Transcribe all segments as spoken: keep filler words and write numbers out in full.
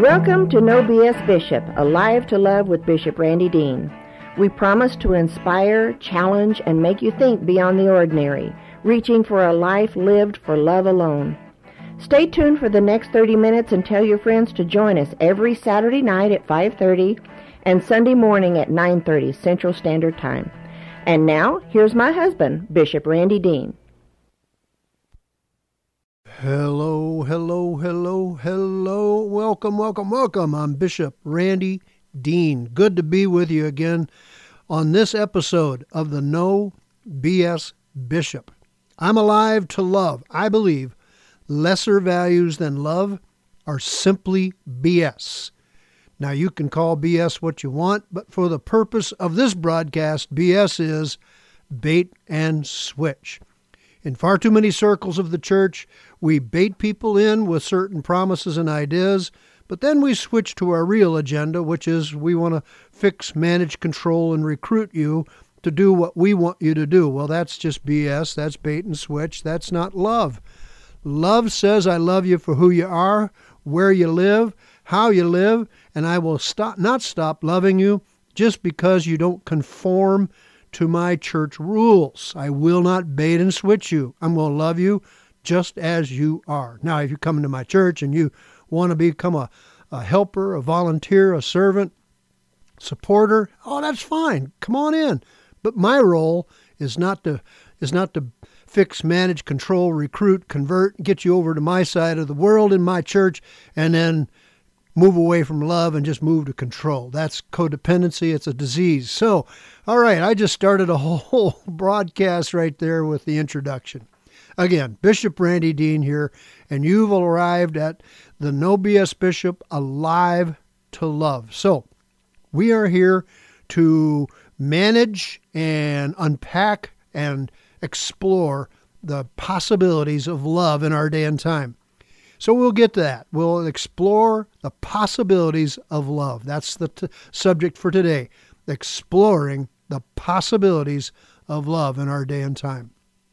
Welcome to No B S Bishop, Alive to Love with Bishop Randy Dean. We promise to inspire, challenge, and make you think beyond the ordinary, reaching for a life lived for love alone. Stay tuned for the next thirty minutes and tell your friends to join us every Saturday night at five thirty and Sunday morning at nine thirty Central Standard Time. And now, here's my husband, Bishop Randy Dean. Hello, hello, hello, hello. Welcome, welcome, welcome. I'm Bishop Randy Dean. Good to be with you again on this episode of the No B S Bishop. I'm alive to love. I believe lesser values than love are simply B S. Now, you can call B S what you want, but for the purpose of this broadcast, B S is bait and switch. In far too many circles of the church, we bait people in with certain promises and ideas, but then we switch to our real agenda, which is we want to fix, manage, control, and recruit you to do what we want you to do. Well, that's just B S. That's bait and switch. That's not love. Love says, I love you for who you are, where you live, how you live, and I will stop, not stop loving you just because you don't conform to my church rules. I will not bait and switch you. I'm going to love you just as you are. Now, if you come into my church and you want to become a, a helper, a volunteer, a servant, supporter, oh, that's fine. Come on in. But my role is not to is not to fix, manage, control, recruit, convert, get you over to my side of the world in my church, and then move away from love and just move to control. That's codependency. It's a disease. So, all right, I just started a whole broadcast right there with the introduction. Again, Bishop Randy Dean here, and you've arrived at the No B S Bishop, Alive to Love. So, we are here to manage and unpack and explore the possibilities of love in our day and time. So we'll get to that. We'll explore the possibilities of love. That's the t- subject for today, exploring the possibilities of love in our day and time.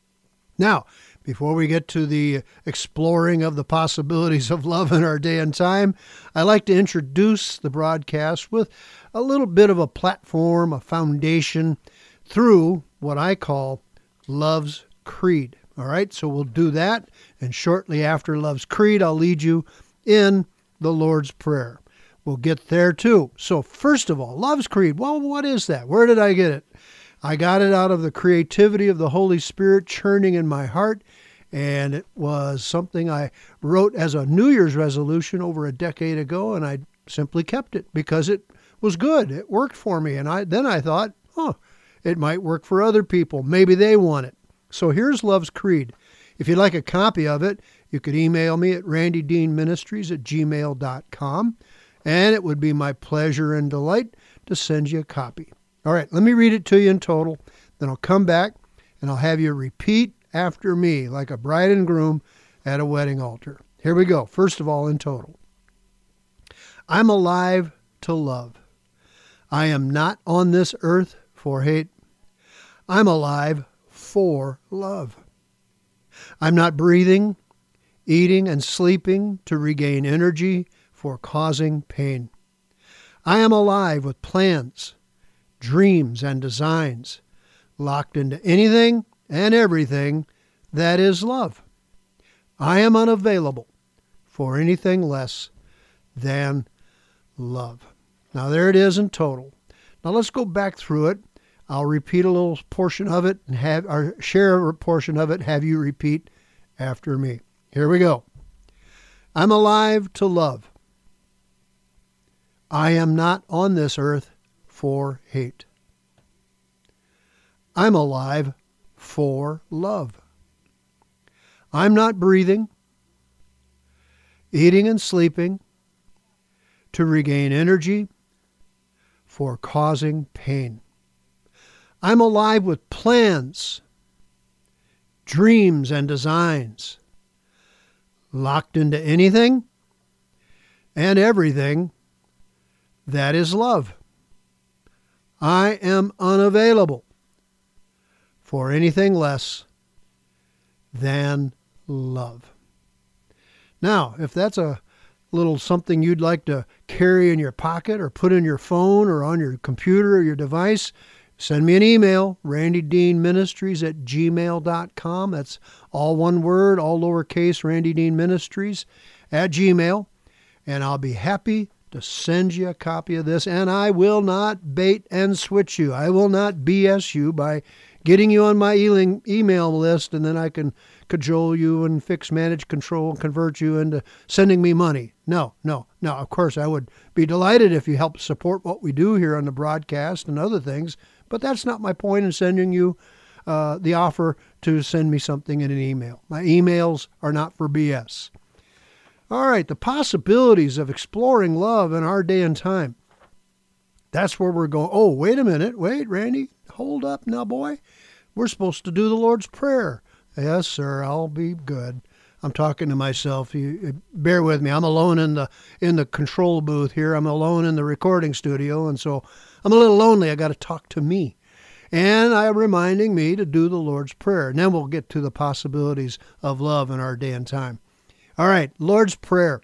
Now, before we get to the exploring of the possibilities of love in our day and time, I like to introduce the broadcast with a little bit of a platform, a foundation, through what I call Love's Creed. All right, so we'll do that, and shortly after Love's Creed, I'll lead you in the Lord's Prayer. We'll get there too. So first of all, Love's Creed, well, what is that? Where did I get it? I got it out of the creativity of the Holy Spirit churning in my heart, and it was something I wrote as a New Year's resolution over a decade ago, and I simply kept it because it was good. It worked for me, and I then I thought, oh, it might work for other people. Maybe they want it. So here's Love's Creed. If you'd like a copy of it, you could email me at randy dean ministries at gmail dot com, and it would be my pleasure and delight to send you a copy. All right, let me read it to you in total, then I'll come back and I'll have you repeat after me like a bride and groom at a wedding altar. Here we go. First of all, in total. I'm alive to love. I am not on this earth for hate. I'm alive for love. I'm not breathing, eating, and sleeping to regain energy for causing pain. I am alive with plans, dreams, and designs, locked into anything and everything that is love. I am unavailable for anything less than love. Now there it is in total. Now let's go back through it. I'll repeat a little portion of it and have or share a portion of it, have you repeat after me. Here we go. I'm alive to love. I am not on this earth for hate. I'm alive for love. I'm not breathing, eating and sleeping to regain energy for causing pain. I'm alive with plans, dreams, and designs, locked into anything and everything that is love. I am unavailable for anything less than love. Now, if that's a little something you'd like to carry in your pocket or put in your phone or on your computer or your device, send me an email, randy dean ministries at gmail dot com. That's all one word, all lowercase, Randy Dean Ministries at Gmail. And I'll be happy to send you a copy of this. And I will not bait and switch you. I will not B S you by getting you on my e- email list, and then I can cajole you and fix, manage, control, and convert you into sending me money. No, no, no. Of course, I would be delighted if you help support what we do here on the broadcast and other things, but that's not my point in sending you uh, the offer to send me something in an email. My emails are not for B S. All right, the possibilities of exploring love in our day and time. That's where we're going. Oh, wait a minute. Wait, Randy, hold up now, boy. We're supposed to do the Lord's Prayer. Yes, sir, I'll be good. I'm talking to myself. You bear with me. I'm alone in the in the control booth here. I'm alone in the recording studio, and so I'm a little lonely. I got to talk to me. And I'm reminding me to do the Lord's Prayer. And then we'll get to the possibilities of love in our day and time. All right, Lord's Prayer.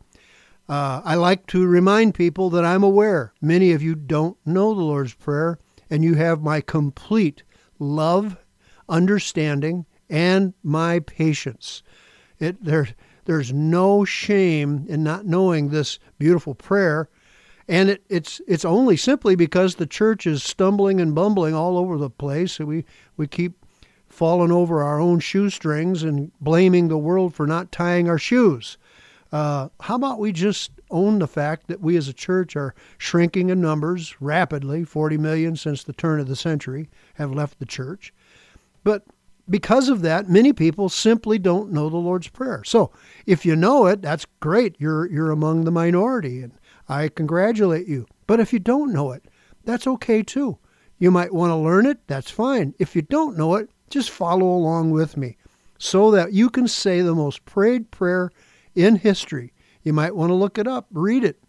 Uh, I like to remind people that I'm aware many of you don't know the Lord's Prayer, and you have my complete love, understanding, and my patience. It there, there's no shame in not knowing this beautiful prayer, and it, it's it's only simply because the church is stumbling and bumbling all over the place. We we keep falling over our own shoestrings and blaming the world for not tying our shoes. Uh, how about we just own the fact that we as a church are shrinking in numbers rapidly? forty million since the turn of the century have left the church. But because of that, many people simply don't know the Lord's Prayer. So if you know it, that's great. You're you're among the minority, and I congratulate you. But if you don't know it, that's okay too. You might want to learn it. That's fine. If you don't know it, just follow along with me so that you can say the most prayed prayer in history. You might want to look it up, read it.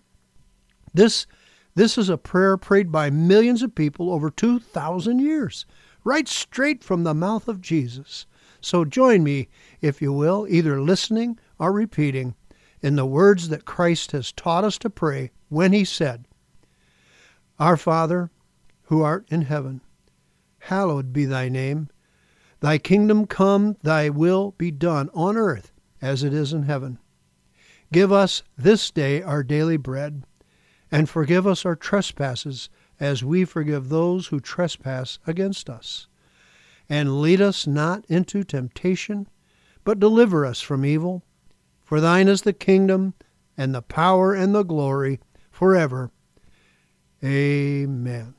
This, this is a prayer prayed by millions of people over two thousand years. Right straight from the mouth of Jesus. So join me, if you will, either listening or repeating in the words that Christ has taught us to pray when he said, Our Father, who art in heaven, hallowed be thy name. Thy kingdom come, thy will be done on earth as it is in heaven. Give us this day our daily bread, and forgive us our trespasses as we forgive those who trespass against us. And lead us not into temptation, but deliver us from evil. For thine is the kingdom, and the power, and the glory, forever. Amen.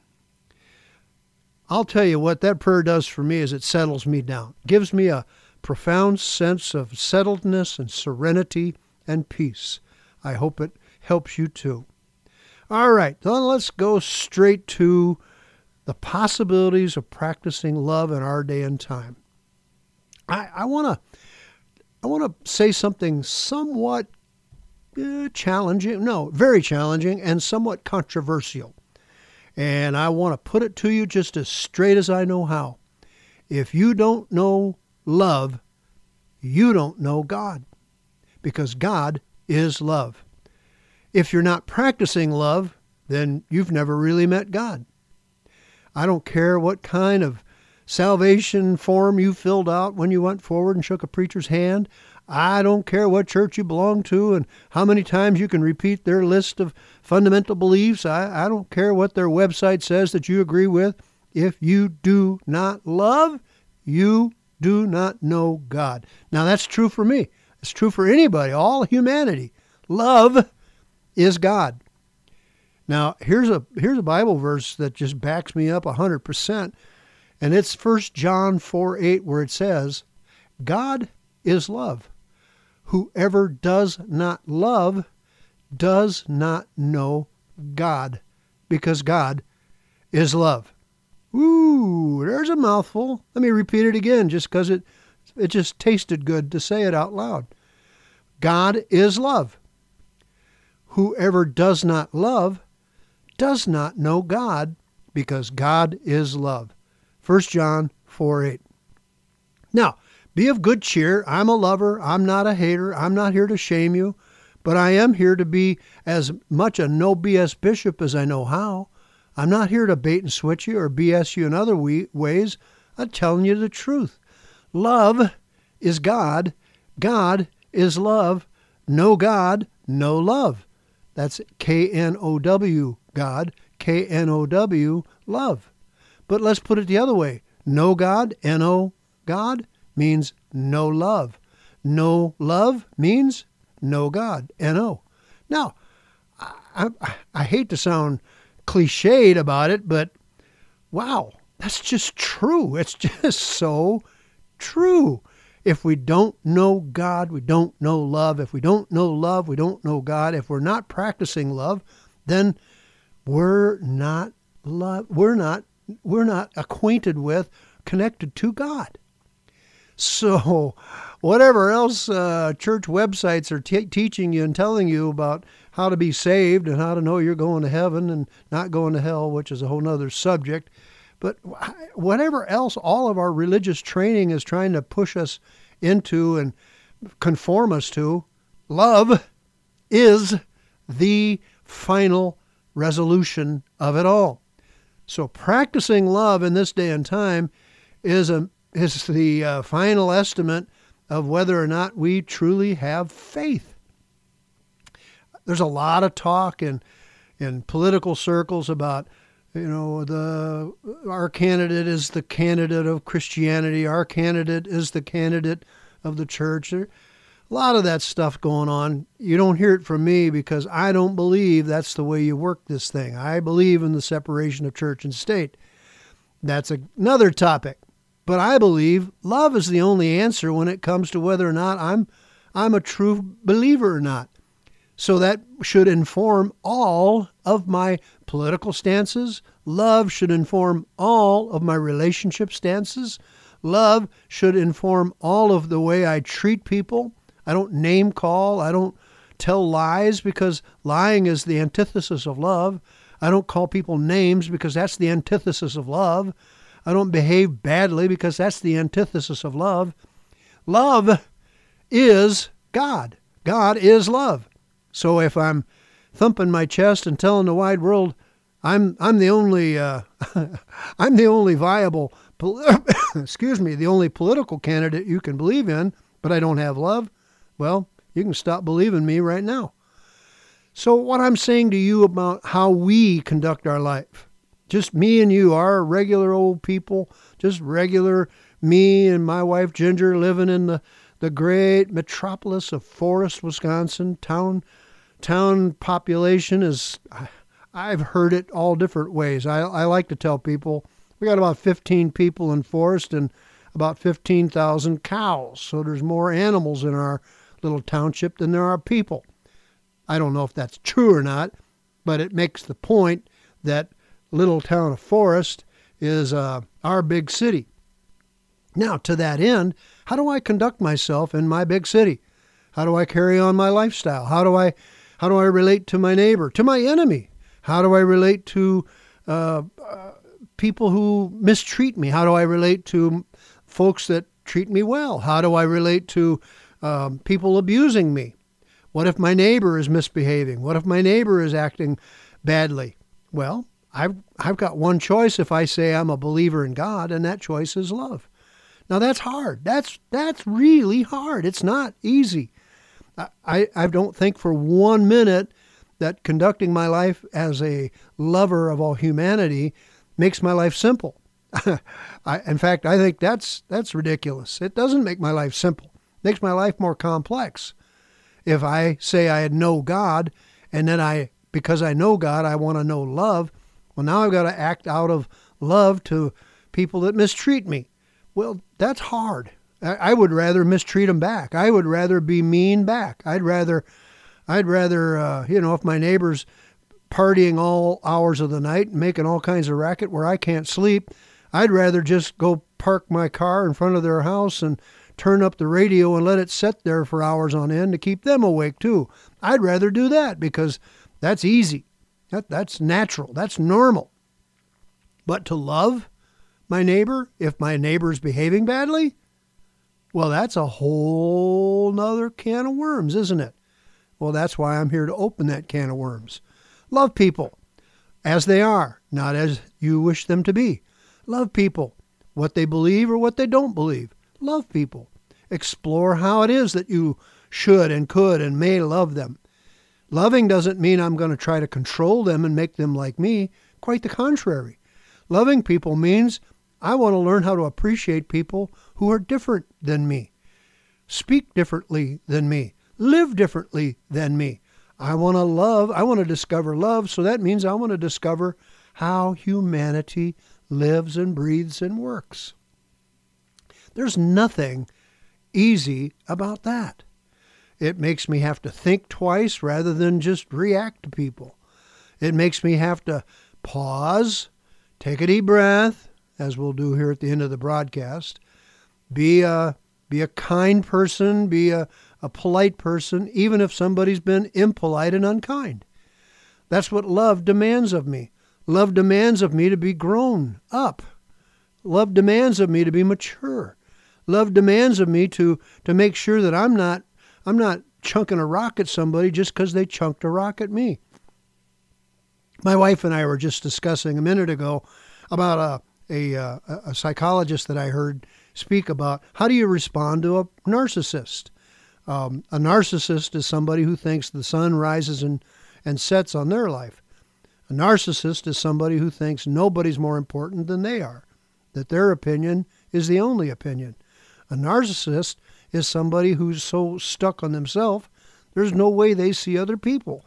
I'll tell you what that prayer does for me is it settles me down. It gives me a profound sense of settledness and serenity and peace. I hope it helps you too. All right, then let's go straight to the possibilities of practicing love in our day and time. I, I want to I want to say something somewhat uh, challenging, no, very challenging and somewhat controversial. And I want to put it to you just as straight as I know how. If you don't know love, you don't know God, because God is love. If you're not practicing love, then you've never really met God. I don't care what kind of salvation form you filled out when you went forward and shook a preacher's hand. I don't care what church you belong to and how many times you can repeat their list of fundamental beliefs. I, I don't care what their website says that you agree with. If you do not love, you do not know God. Now that's true for me. It's true for anybody, all humanity. Love is God. Now, here's a here's a Bible verse that just backs me up one hundred percent, and it's First John four eight, where it says, God is love. Whoever does not love does not know God, because God is love. Ooh, there's a mouthful. Let me repeat it again, just because it, it just tasted good to say it out loud. God is love. Whoever does not love does not know God, because God is love. First John four eight. Now, be of good cheer. I'm a lover. I'm not a hater. I'm not here to shame you. But I am here to be as much a no B S bishop as I know how. I'm not here to bait and switch you or B S you in other we- ways. I'm telling you the truth. Love is God. God is love. No God, no love. That's K N O W, God. K N O W, love. But let's put it the other way. No God, N O, God, means no love. No love means no God, N O. Now, I, I, I hate to sound cliched about it, but wow, that's just true. It's just so true. If we don't know God, we don't know love. If we don't know love, we don't know God. If we're not practicing love, then we're not love. We're not. We're not acquainted with, connected to God. So, whatever else uh, church websites are t- teaching you and telling you about how to be saved and how to know you're going to heaven and not going to hell, which is a whole nother subject. But whatever else all of our religious training is trying to push us into and conform us to, love is the final resolution of it all. So practicing love in this day and time is a is the uh, final estimate of whether or not we truly have faith. There's a lot of talk in in political circles about, you know, the our candidate is the candidate of Christianity. Our candidate is the candidate of the church. There, a lot of that stuff going on. You don't hear it from me because I don't believe that's the way you work this thing. I believe in the separation of church and state. That's another topic. But I believe love is the only answer when it comes to whether or not I'm I'm a true believer or not. So that should inform all of my political stances. Love should inform all of my relationship stances. Love should inform all of the way I treat people. I don't name call. I don't tell lies because lying is the antithesis of love. I don't call people names because that's the antithesis of love. I don't behave badly because that's the antithesis of love. Love is God. God is love. So if I'm thumping my chest and telling the wide world I'm I'm the only uh, I'm the only viable excuse me the only political candidate you can believe in, but I don't have love, well, you can stop believing me right now. So what I'm saying to you about how we conduct our life, just me and you, our regular old people, just regular me and my wife Ginger living in the, the great metropolis of Forest, Wisconsin. Town town population is, I've heard it all different ways. I, I like to tell people we got about fifteen people in Forest and about fifteen thousand cows. So there's more animals in our little township than there are people. I don't know if that's true or not, but it makes the point that little town of Forest is uh, our big city. Now, to that end, how do I conduct myself in my big city? How do I carry on my lifestyle? How do I, how do I relate to my neighbor, to my enemy? How do I relate to uh, uh, people who mistreat me? How do I relate to folks that treat me well? How do I relate to um, people abusing me? What if my neighbor is misbehaving? What if my neighbor is acting badly? Well, I've, I've got one choice if I say I'm a believer in God, and that choice is love. Now, that's hard. That's that's really hard. It's not easy. I, I don't think for one minute that conducting my life as a lover of all humanity makes my life simple. I, in fact, I think that's that's ridiculous. It doesn't make my life simple. It makes my life more complex. If I say I know God, and then I, because I know God, I want to know love, well, now I've got to act out of love to people that mistreat me. Well, that's hard. I, I would rather mistreat them back. I would rather be mean back. I'd rather, I'd rather, uh, you know, if my neighbor's partying all hours of the night and making all kinds of racket where I can't sleep, I'd rather just go park my car in front of their house and turn up the radio and let it sit there for hours on end to keep them awake too. I'd rather do that because that's easy. That, that's natural. That's normal. But to love my neighbor, if my neighbor's behaving badly, well, that's a whole nother can of worms, isn't it? Well, that's why I'm here to open that can of worms. Love people as they are, not as you wish them to be. Love people, what they believe or what they don't believe. Love people. Explore how it is that you should and could and may love them. Loving doesn't mean I'm going to try to control them and make them like me. Quite the contrary. Loving people means I want to learn how to appreciate people who are different than me, speak differently than me, live differently than me. I want to love, I want to discover love, so that means I want to discover how humanity lives and breathes and works. There's nothing easy about that. It makes me have to think twice rather than just react to people. It makes me have to pause, take a deep breath, as we'll do here at the end of the broadcast, be a, be a kind person, be a, a polite person, even if somebody's been impolite and unkind. That's what love demands of me. Love demands of me to be grown up. Love demands of me to be mature. Love demands of me to, to make sure that I'm not I'm not chunking a rock at somebody just because they chunked a rock at me. My wife and I were just discussing a minute ago about a, a, a psychologist that I heard speak about how do you respond to a narcissist. Um, a narcissist is somebody who thinks the sun rises and, and sets on their life. A narcissist is somebody who thinks nobody's more important than they are, that their opinion is the only opinion. A narcissist is somebody who's so stuck on themselves, there's no way they see other people.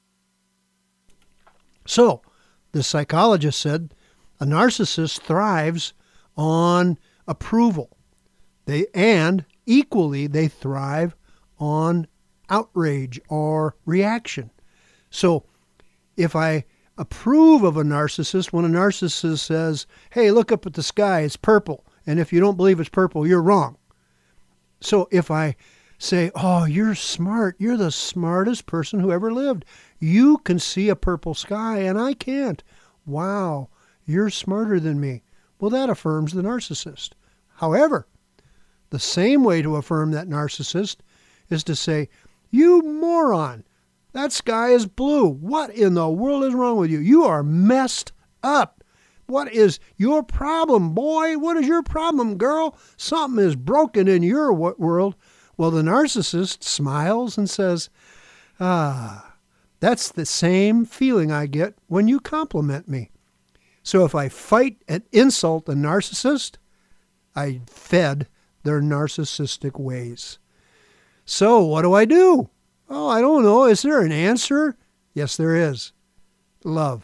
So, the psychologist said, a narcissist thrives on approval. They and equally they thrive on outrage or reaction. So, if I approve of a narcissist, when a narcissist says, hey, look up at the sky, it's purple, and if you don't believe it's purple, you're wrong. So if I say, oh, you're smart, you're the smartest person who ever lived. You can see a purple sky and I can't. Wow, you're smarter than me. Well, that affirms the narcissist. However, the same way to affirm that narcissist is to say, you moron, that sky is blue. What in the world is wrong with you? You are messed up. What is your problem, boy? What is your problem, girl? Something is broken in your world. Well, the narcissist smiles and says, ah, that's the same feeling I get when you compliment me. So if I fight and insult a narcissist, I fed their narcissistic ways. So what do I do? Oh, I don't know. Is there an answer? Yes, there is. Love.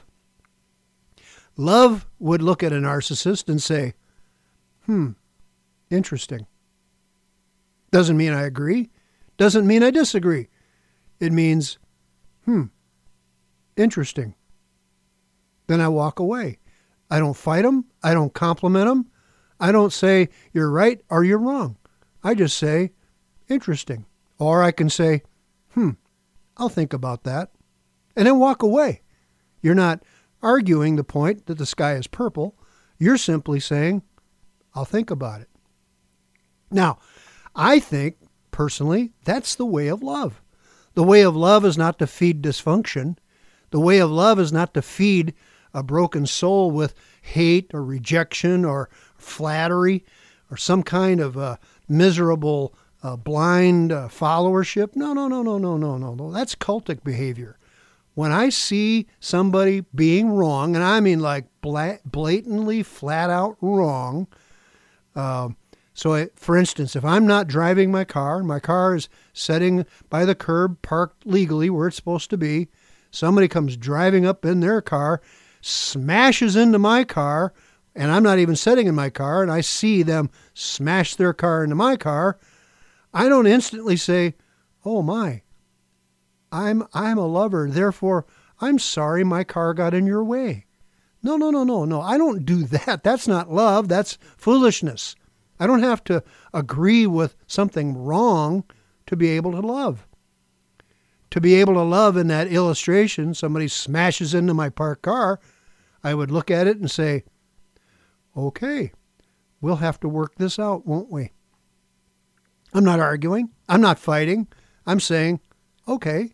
Love would look at a narcissist and say, hmm, interesting. Doesn't mean I agree. Doesn't mean I disagree. It means, hmm, interesting. Then I walk away. I don't fight them. I don't compliment them. I don't say, you're right or you're wrong. I just say, interesting. Or I can say, hmm, I'll think about that. And then walk away. You're not arguing the point that the sky is purple. You're simply saying, I'll think about it. Now, I think, personally, that's the way of love. The way of love is not to feed dysfunction. The way of love is not to feed a broken soul with hate or rejection or flattery or some kind of uh, miserable, uh, blind uh, followership. No, no, no, no, no, no, no, no. That's cultic behavior. When I see somebody being wrong, and I mean like blatantly, flat out wrong. Uh, so, I, for instance, if I'm not driving my car, my car is sitting by the curb, parked legally where it's supposed to be. Somebody comes driving up in their car, smashes into my car, and I'm not even sitting in my car, and I see them smash their car into my car. I don't instantly say, oh my. I'm I'm a lover, therefore I'm sorry my car got in your way. No, no, no, no, no. I don't do that. That's not love. That's foolishness. I don't have to agree with something wrong to be able to love. To be able to love in that illustration, somebody smashes into my parked car, I would look at it and say, okay, we'll have to work this out, won't we? I'm not arguing. I'm not fighting. I'm saying, okay,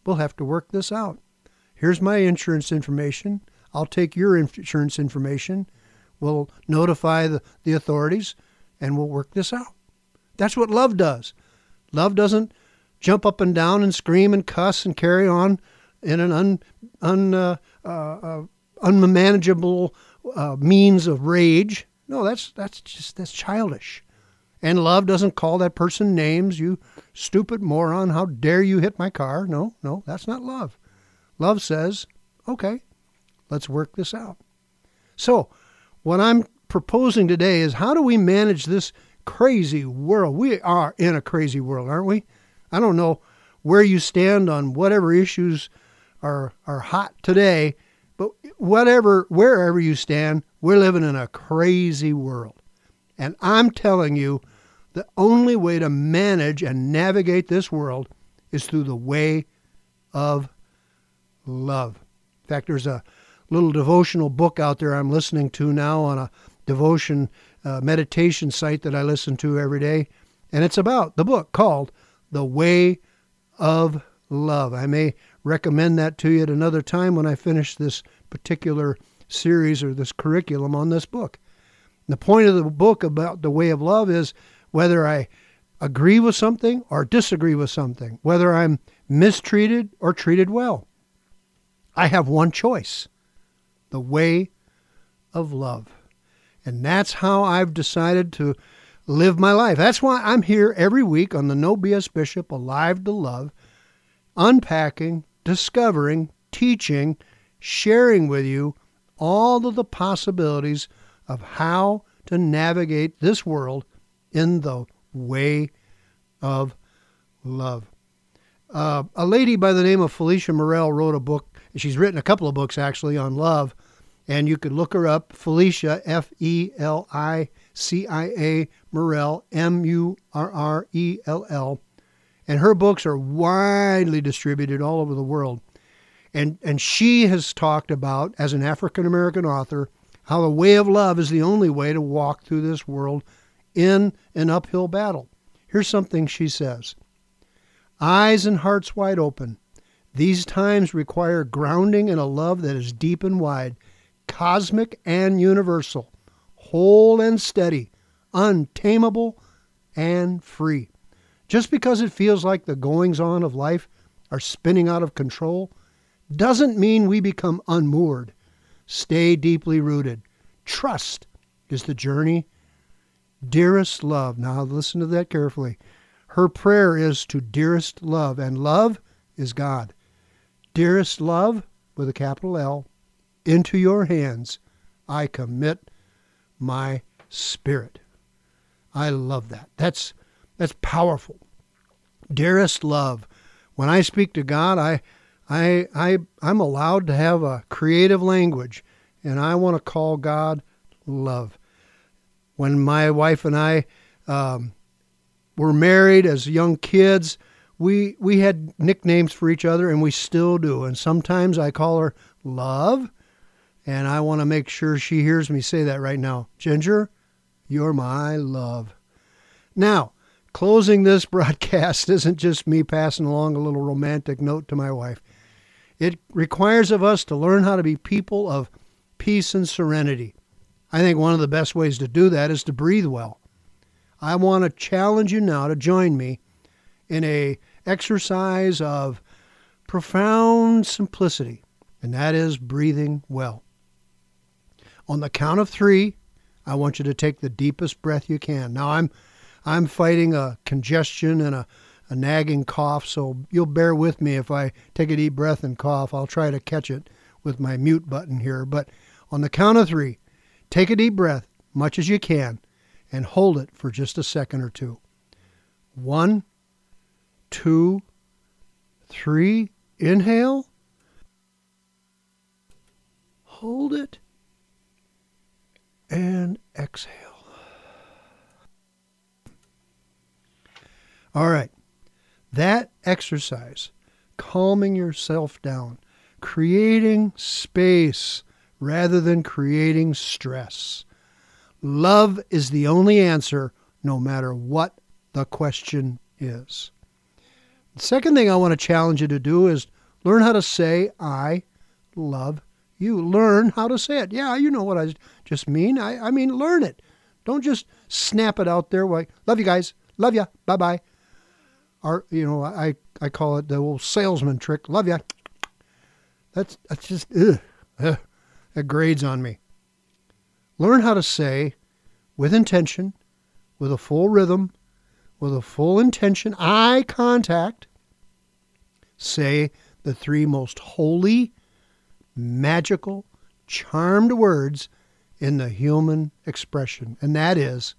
we'll have to work this out. Here's my insurance information. I'll take your insurance information. We'll notify the, the authorities, and we'll work this out. That's what love does. Love doesn't jump up and down and scream and cuss and carry on in an un, un, uh, uh, uh, unmanageable uh, means of rage. No, that's that's just that's childish. And love doesn't call that person names. You stupid moron, how dare you hit my car? No, no, that's not love. Love says, okay, let's work this out. So what I'm proposing today is, how do we manage this crazy world? We are in a crazy world, aren't we? I don't know where you stand on whatever issues are are hot today, but whatever, wherever you stand, we're living in a crazy world. And I'm telling you, the only way to manage and navigate this world is through the way of love. In fact, there's a little devotional book out there I'm listening to now on a devotion uh, meditation site that I listen to every day. And it's about the book called The Way of Love. I may recommend that to you at another time when I finish this particular series or this curriculum on this book. And the point of the book about the way of love is whether I agree with something or disagree with something, whether I'm mistreated or treated well, I have one choice: the way of love. And that's how I've decided to live my life. That's why I'm here every week on the No B S Bishop Alive to Love, unpacking, discovering, teaching, sharing with you all of the possibilities of how to navigate this world in the way of love. Uh, a lady by the name of Felicia Morell wrote a book. She's written a couple of books, actually, on love, and you could look her up, Felicia, F E L I C I A, Morell, M U R R E L L, and her books are widely distributed all over the world. And, and she has talked about, as an African-American author, how the way of love is the only way to walk through this world in an uphill battle. Here's something she says: eyes and hearts wide open. These times require grounding in a love that is deep and wide, cosmic and universal, whole and steady, untamable and free. Just because it feels like the goings-on of life are spinning out of control doesn't mean we become unmoored. Stay deeply rooted. Trust is the journey. Dearest love. Now listen to that carefully. Her prayer is to dearest love, and love is God. Dearest love, with a capital L, into your hands I commit my spirit. I love that. That's that's powerful. Dearest love. When I speak to God, I I I I'm allowed to have a creative language, and I want to call God love. When my wife and I um, were married as young kids, we we had nicknames for each other, and we still do. And sometimes I call her Love, and I want to make sure she hears me say that right now. Ginger, you're my love. Now, closing this broadcast isn't just me passing along a little romantic note to my wife. It requires of us to learn how to be people of peace and serenity. I think one of the best ways to do that is to breathe well. I want to challenge you now to join me in a exercise of profound simplicity, and that is breathing well. On the count of three, I want you to take the deepest breath you can. Now, I'm I'm fighting a congestion and a, a nagging cough, so you'll bear with me if I take a deep breath and cough. I'll try to catch it with my mute button here. But on the count of three, take a deep breath, much as you can, and hold it for just a second or two. One, two, three. Inhale. Hold it. And exhale. All right. That exercise, calming yourself down, creating space rather than creating stress. Love is the only answer, no matter what the question is. The second thing I want to challenge you to do is learn how to say, I love you. Learn how to say it. Yeah, you know what I just mean. I, I mean, learn it. Don't just snap it out there like, love you guys, love ya, bye-bye. Or, you know, I, I call it the old salesman trick, love ya. That's, that's just, ugh, ugh, that grades on me. Learn how to say, with intention, with a full rhythm, with a full intention, eye contact, say the three most holy, magical, charmed words in the human expression. And that is,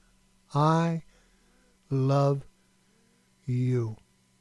I love you.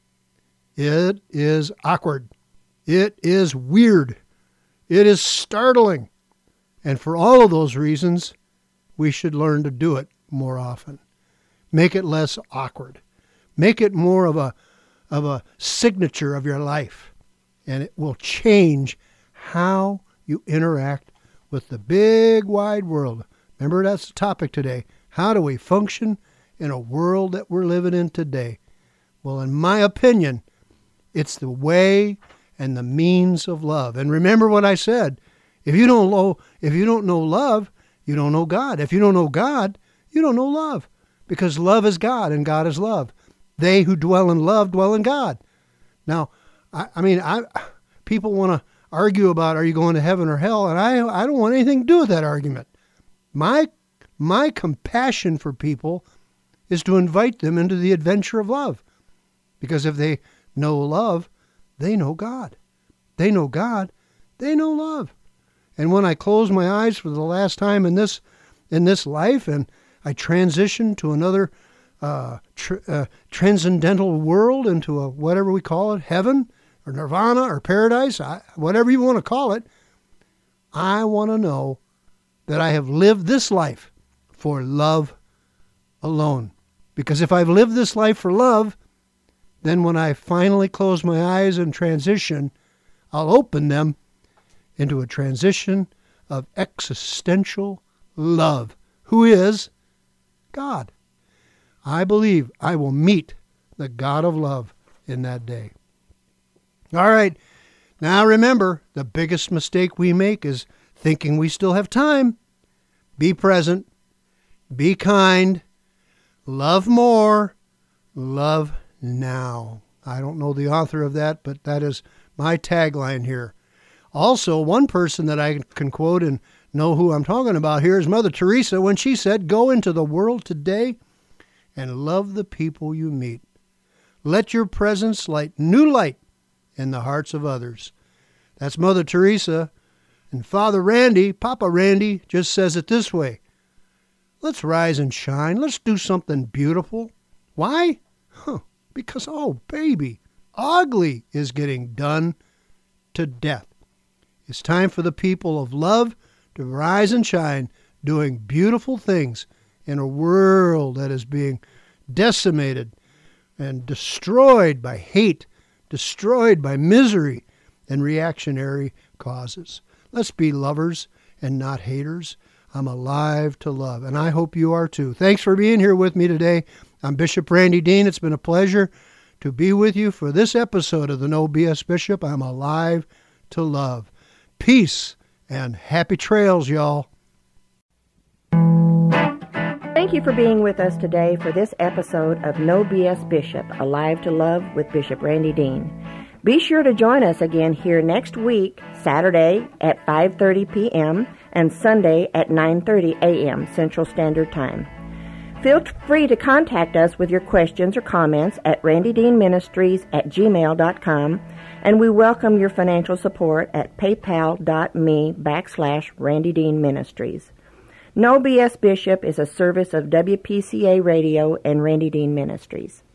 It is awkward. It is weird. It is startling. And for all of those reasons, we should learn to do it more often. Make it less awkward. Make it more of a of a signature of your life. And it will change how you interact with the big wide world. Remember, that's the topic today. How do we function in a world that we're living in today? Well, in my opinion, it's the way and the means of love. And remember what I said. If you don't know, if you don't know love, you don't know God. If you don't know God, you don't know love. Because love is God and God is love. They who dwell in love dwell in God. Now, I, I mean, I people want to argue about are you going to heaven or hell, and I I don't want anything to do with that argument. My my compassion for people is to invite them into the adventure of love. Because if they know love, they know God. They know God, they know love. And when I close my eyes for the last time in this in this life and I transition to another uh, tr- uh, transcendental world, into a whatever we call it, heaven or nirvana or paradise, I, whatever you want to call it, I want to know that I have lived this life for love alone. Because if I've lived this life for love, then when I finally close my eyes and transition, I'll open them into a transition of existential love, who is God. I believe I will meet the God of love in that day. All right. Now remember, the biggest mistake we make is thinking we still have time. Be present. Be kind. Love more. Love now. I don't know the author of that, but that is my tagline here. Also, one person that I can quote and know who I'm talking about here is Mother Teresa when she said, go into the world today and love the people you meet. Let your presence light new light in the hearts of others. That's Mother Teresa. And Father Randy, Papa Randy, just says it this way. Let's rise and shine. Let's do something beautiful. Why? Huh. Because, oh, baby, ugly is getting done to death. It's time for the people of love to rise and shine, doing beautiful things in a world that is being decimated and destroyed by hate, destroyed by misery and reactionary causes. Let's be lovers and not haters. I'm alive to love, and I hope you are too. Thanks for being here with me today. I'm Bishop Randy Dean. It's been a pleasure to be with you for this episode of the No B S Bishop. I'm alive to love. Peace and happy trails, y'all. Thank you for being with us today for this episode of No B S Bishop, Alive to Love with Bishop Randy Dean. Be sure to join us again here next week, Saturday at five thirty p.m. and Sunday at nine thirty a.m. Central Standard Time. Feel free to contact us with your questions or comments at randydeanministries at gmail dot com, and we welcome your financial support at paypal.me backslash randydeanministries. No B S Bishop is a service of W P C A Radio and Randy Dean Ministries.